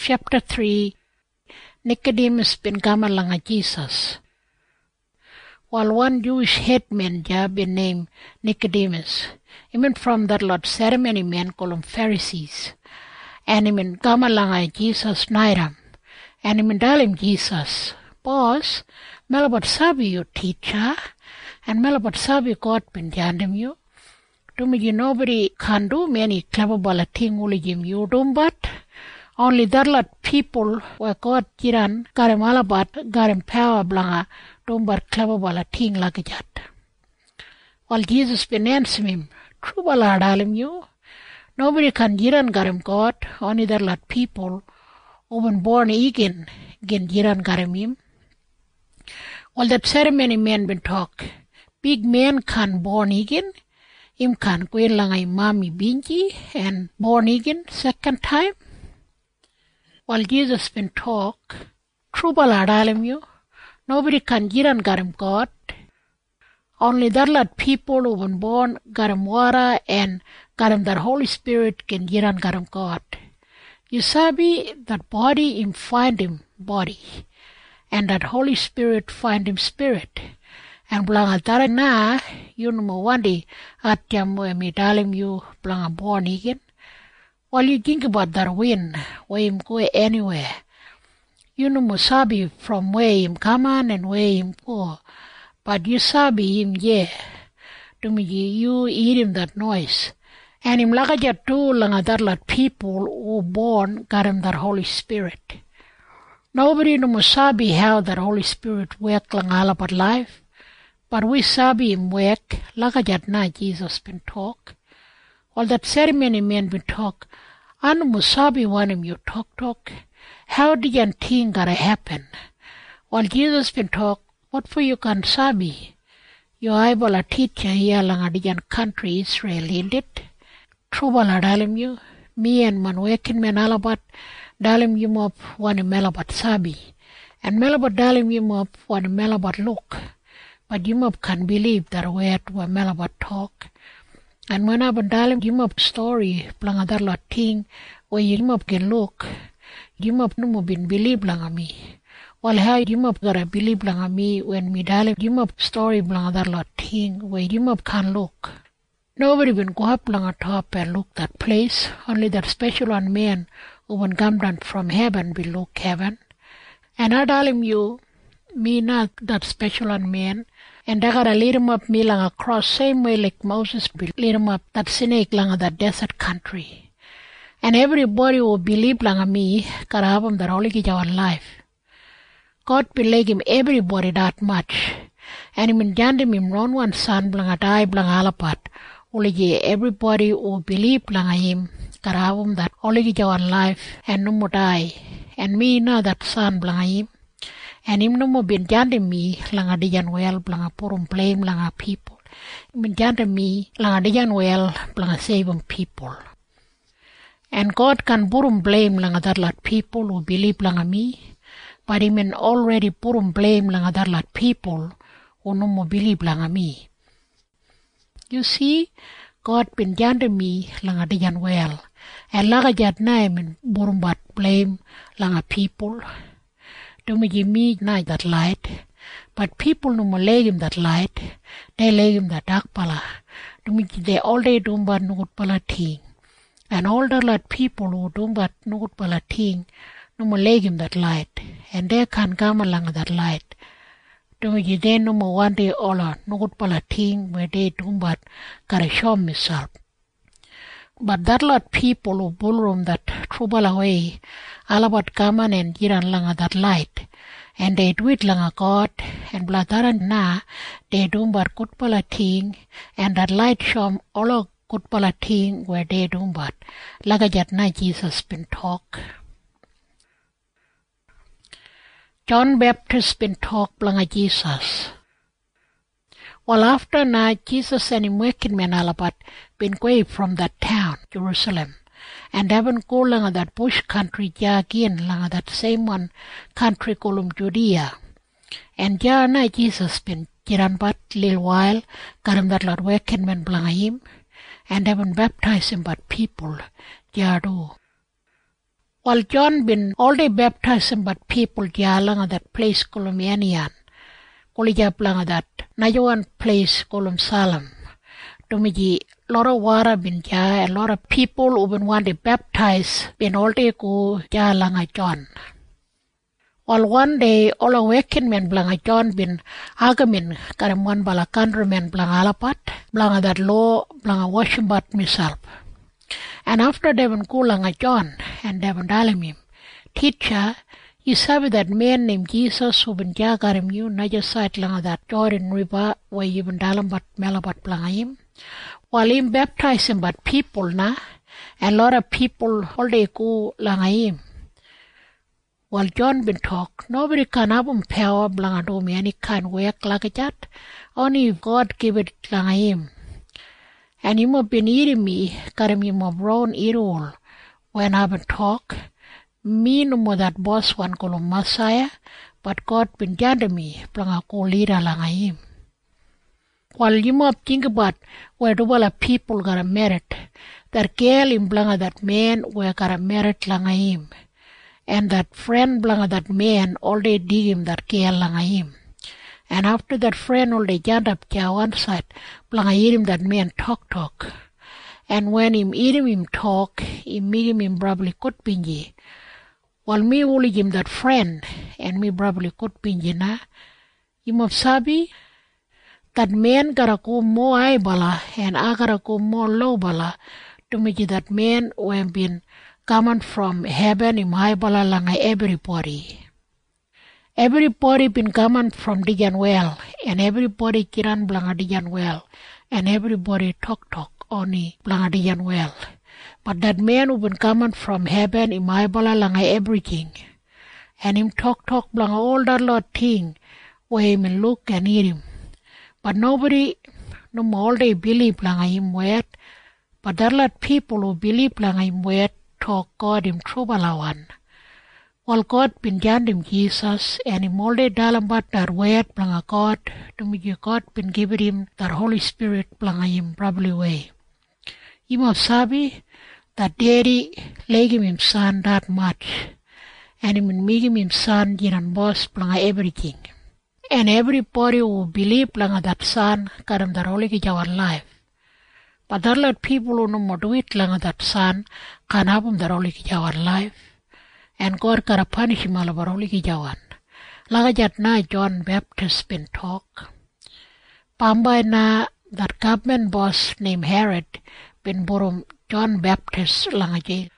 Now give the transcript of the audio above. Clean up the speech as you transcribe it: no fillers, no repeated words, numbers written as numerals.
chapter 3, Nicodemus bin gama langa Jesus. While one Jewish headman been named Nicodemus, even from that lot ceremony men call him Pharisees, and him in gama langa Jesus nairam, and him in dalim Jesus, boss, melabat sabi you teacher, and melabat sabi God bin jandim you. To me, nobody can do many clever balating ulijim you but only that lot people where God jiran garim alabat garim power blanga dumbar clever balating lagajat. While Jesus been answering him, true baladalim you. Nobody can jiran garim God, only that lot people who been born again gen jiran garim him. While that ceremony men been talk, big men can born again. Him can go langai mami binji and born again second time. While Jesus been talk, true baladalim you. Nobody can jiran garim God. Only that lot people who been born garim water and garim that Holy Spirit can jiran garim God. You sabi that body him find him body, and that Holy Spirit find him spirit. And blanga tara na, you know wandi at jamu mi dalim you blanga born again. While you think about that win, where him go anywhere, you know sabi from where him come on and where him go. But you sabi him to me you eat him that noise. And him lagaja too langa that lot people who born got him that Holy Spirit. Nobody no sabi how that Holy Spirit work langa alabat life. But we sabi him work, lagajat na Jesus been talk. All that ceremony men been talk, anu musabi want him you talk. How did you think gotta happen? While Jesus been talk, what for you can sabi? Your able a teacher here lang adiyan country Israel in it. Trouble dalim you, me and man working men alabat, dalim you up one melabat sabi, and melabat dalim you up one melabat look. But Yumop can believe that word were melabat talk. And when I've dalim Yumop story, blang other lot thing, where Yumop can look, Yumop no been believe langa me. While how Yumop gotta believe langa me when me dalim Yumop story blang other lot thing, where Yumop can look. Nobody been go up langa top and look that place, only that special one man who when come down from heaven will look heaven. And I dalim you, me not that special one man, and I gotta lead him up me lang across same way like Moses lead him up that snake lang that desert country. And everybody who believe lang me gotta have him that only get our life. God believe him everybody that much. And him in jandim him run one son blang die blang alapat. Only everybody who believe lang him gotta have him that only get our life and no more die. And me now that son blang him. And him no more been jandim me langa diyan well blanga purum blame langa people. Been jandim me langa diyan well blanga saving people. And God can purum blame langa that lot people who believe langa me, but him in already purum blame langa that lot people who no more believe langa me. You see, God been jandim me langa diyan well, and laga jat na him in purum bat blame langa people. Do me not that light, but people no more lay him that light, they lay him that dark pala. Do me they all day do but no pala ting, and all the lot people who do but no pala ting, no more lay him that light, and they can come along that light. Do me they no more one day all no pala ting where they do but gotta show myself. But that lot people who bullroom that trouble away, all about common and jiran langa that light, and they do it langa God, and blataran na, they do but good pala ting, and that light show all of good pala ting where they do but, lagajat na Jesus been talk. John Baptist been talk langa Jesus. Well, after night, Jesus and him working men alabat been away from that town, Jerusalem, and haven't go langa that bush country again langa that same one country called Judea. And night Jesus been jiran but little while, got him that lot working men blanga him, and haven't baptized him but people, jadu. While John been already baptizing but people langa that place kolum Yanian. Kolijap langa that Najawan place kolum Salam. Tumiji lot of water been a lot of people who been want to baptize been already go langa John. While one day all awakened men blanga John been agamin karamwan bala countrymen blanga alapat blanga that law blanga washing bat myself. And after they went langa John and they went telling him, teacher, you saw that man named Jesus who been jagarim you naja side langa that Jordan River where you been dalam bat melabat blanga him. While him baptizing but people na and lot of people all day go langa him. While John been talk, nobody can have power blanga do me any kind work like that. Only if God give it blanga him. And you have been eating me, karam you have grown eat all. When I've been talk, me no more that boss one kolum Messiah, but God been janda me blanga ko leader langa him. While you have think about where the people got a merit, that girl in blanga that man where got a merit langa him. And that friend blanga that man all day dig him that girl langa him. And after that friend all day jump up to one side, blanga eat him that man talk. And when him eat him talk, him make him probably could pinji. While me only him that friend, and me probably could pinji na, him of sabi, that man gotta go more high bala, and I gotta go more low bala, to make that man who have been coming from heaven in high bala langa everybody. Everybody been coming from Dijan well, and everybody kiran blanga Dijan well, and everybody talk only blanga Dijan well. But that man who been coming from heaven in high bala langa everything, and him talk blanga all that lot thing, where him look and hear him. But nobody no more all day believe blanga him wet, but that lot people who believe blanga him wet talk God him true balawan. While God been jandim Jesus and him all day dalambat that word blanga God, to make God been given him that Holy Spirit blanga him probably way. Him of sabi that daddy leg him son that much, and him make him son jiran boss blanga everything. And everybody who believe blanga that son karam that holy our life. But that lot people who no more do it blanga that son can have that holy our life. And God gotta punish him all over holy jawan. Lagajat na John Baptist been talk. Pambay na that government boss named Herod been borom John Baptist langajay.